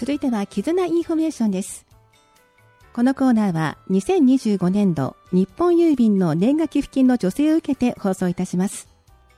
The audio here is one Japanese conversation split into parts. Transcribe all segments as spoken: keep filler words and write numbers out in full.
続いては絆インフォメーションです。このコーナーはにせんにじゅうごねんど日本郵便の年賀寄付金の助成を受けて放送いたします。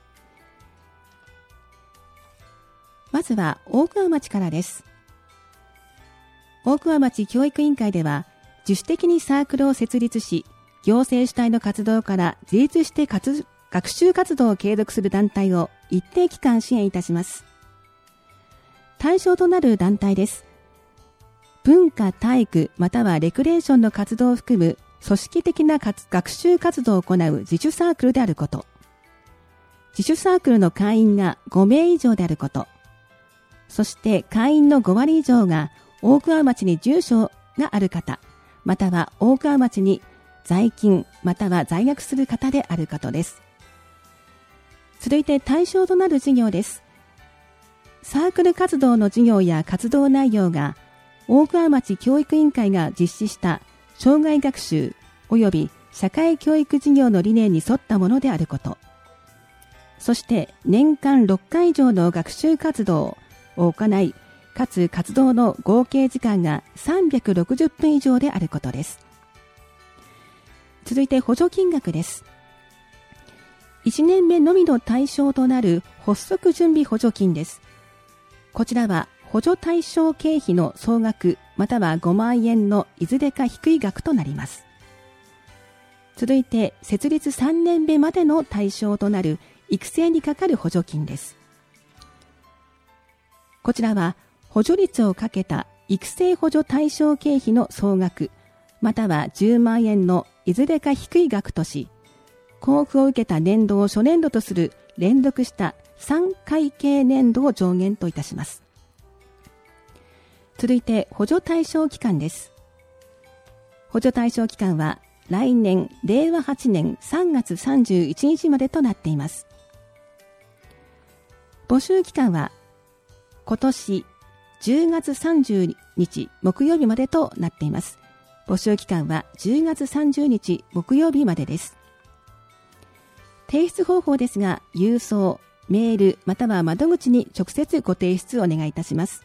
まずは大桑町からです。大桑町教育委員会では自主的にサークルを設立し、行政主体の活動から自立して活学習活動を継続する団体を一定期間支援いたします。対象となる団体です。文化、体育またはレクレーションの活動を含む組織的な学習活動を行う自主サークルであること、自主サークルの会員がごめい以上であること、そして会員のごわり以上が大桑町に住所がある方、または大桑町に在勤または在学する方であることです。続いて対象となる事業です。サークル活動の事業や活動内容が大桑町教育委員会が実施した障害学習及び社会教育事業の理念に沿ったものであること、そして年間ろっかい以上の学習活動を行い、かつ活動の合計時間がさんびゃくろくじゅっぷん以上であることです。続いて補助金額です。いちねんめのみの対象となる発足準備補助金です。こちらは補助対象経費の総額またはごまんえんのいずれか低い額となります。続いて設立さんねんめまでの対象となる育成にかかる補助金です。こちらは補助率をかけた育成補助対象経費の総額またはじゅうまんえんのいずれか低い額とし、交付を受けた年度を初年度とする連続したさんかいけい年度を上限といたします。続いて補助対象期間です。補助対象期間は来年れいわはちねんさんがつさんじゅういちにちまでとなっています。募集期間は今年じゅうがつさんじゅうにち木曜日までとなっています。募集期間はじゅうがつさんじゅうにち木曜日までです。提出方法ですが、郵送、メールまたは窓口に直接ご提出をお願いいたします。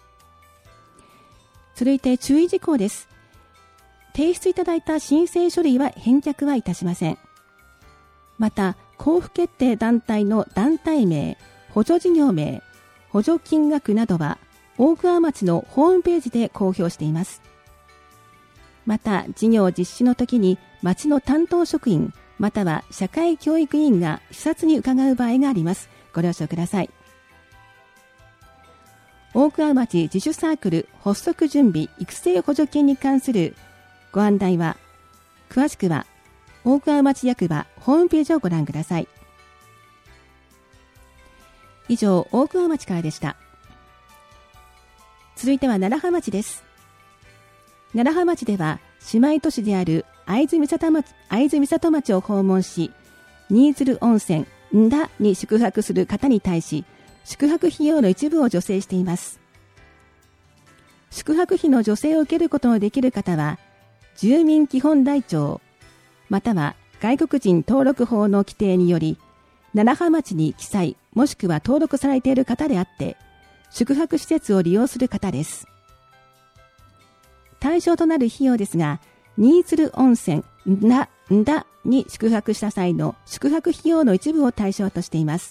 続いて注意事項です。提出いただいた申請書類は返却はいたしません。また、交付決定団体の団体名、補助事業名、補助金額などは大桑町のホームページで公表しています。また、事業実施の時に町の担当職員または社会教育委員が視察に伺う場合があります。ご了承ください。大桑町自主サークル発足準備育成補助金に関するご案内は、詳しくは大桑町役場ホームページをご覧ください。以上、大桑町からでした。続いては楢葉町です。楢葉町では姉妹都市である会津美里町、会津美里町を訪問し、新鶴温泉んだに宿泊する方に対し、宿泊費用の一部を助成しています。宿泊費の助成を受けることのできる方は、住民基本台帳または外国人登録法の規定により、楢葉町に記載もしくは登録されている方であって、宿泊施設を利用する方です。対象となる費用ですが、新鶴温泉んだんだに宿泊した際の宿泊費用の一部を対象としています。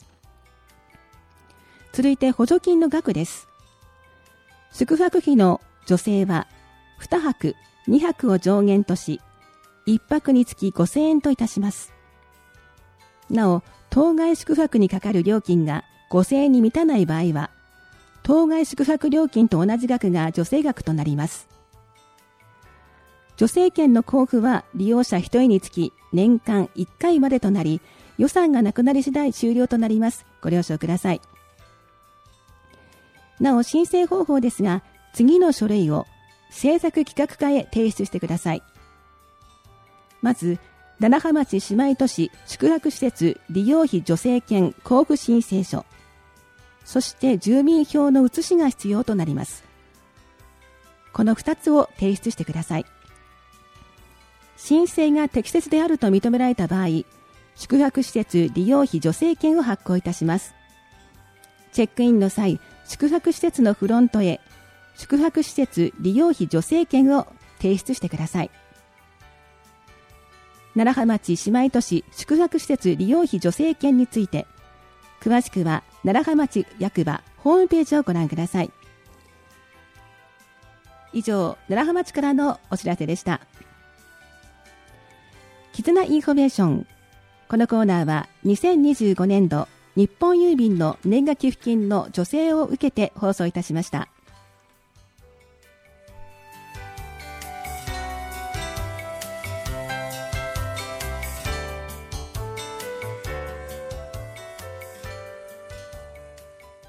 続いて補助金の額です。宿泊費の助成はにはくにはくを上限とし、いっぱくにつきごせんえんといたします。なお、当該宿泊にかかる料金がごせんえんに満たない場合は、当該宿泊料金と同じ額が助成額となります。助成券の交付は利用者ひとりにつき年間いっかいまでとなり、予算がなくなり次第終了となります。ご了承ください。なお、申請方法ですが、次の書類を政策企画課へ提出してください。まず、楢葉町姉妹都市宿泊施設利用費助成券交付申請書、そして住民票の写しが必要となります。このふたつを提出してください。申請が適切であると認められた場合、宿泊施設利用費助成券を発行いたします。チェックインの際、宿泊施設のフロントへ宿泊施設利用費助成券を提出してください。楢葉町姉妹都市宿泊施設利用費助成券について、詳しくは楢葉町役場ホームページをご覧ください。以上、楢葉町からのお知らせでした。絆インフォメーション。このコーナーはにせんにじゅうごねんど日本郵便の年賀寄付金の助成を受けて放送いたしました。